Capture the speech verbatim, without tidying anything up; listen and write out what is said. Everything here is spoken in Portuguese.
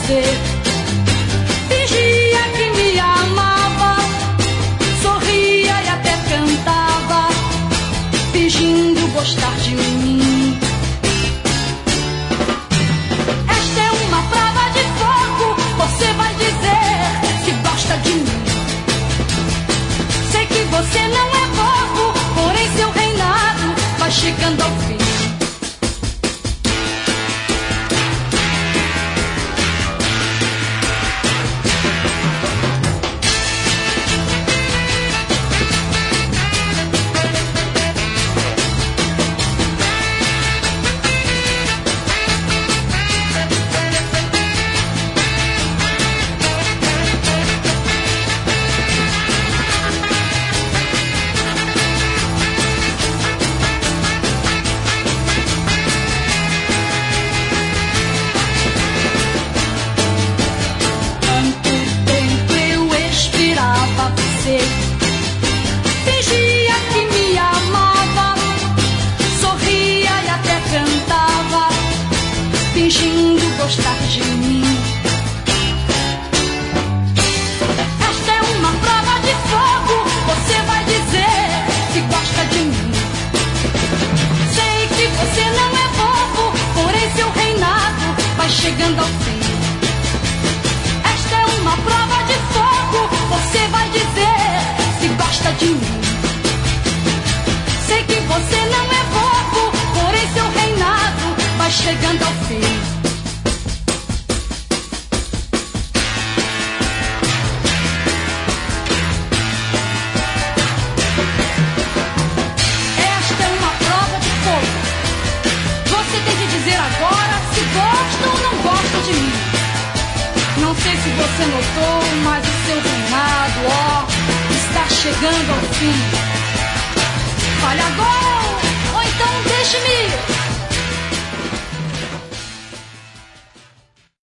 você. Fingia que me amava, sorria e até cantava, fingindo gostar de mim. Esta é uma prova de fogo, você vai dizer se gosta de mim. Sei que você não é bobo, porém seu reinado vai chegando ao fim. Fingia que me amava, sorria e até cantava, fingindo gostar de mim. Esta é uma prova de fogo, você vai dizer se gosta de mim. Sei que você não é bobo, porém seu reinado vai chegando ao fim. Esta é uma prova de fogo, você vai dizer se gosta de mim. Sei que você não é bobo, porém seu reinado vai chegando ao fim. Esta é uma prova de fogo. Você tem que dizer agora se gosta ou não gosta de mim. Não sei se você notou, mas o seu reinado, ó, está chegando ao fim. Fale agora, ou então deixe-me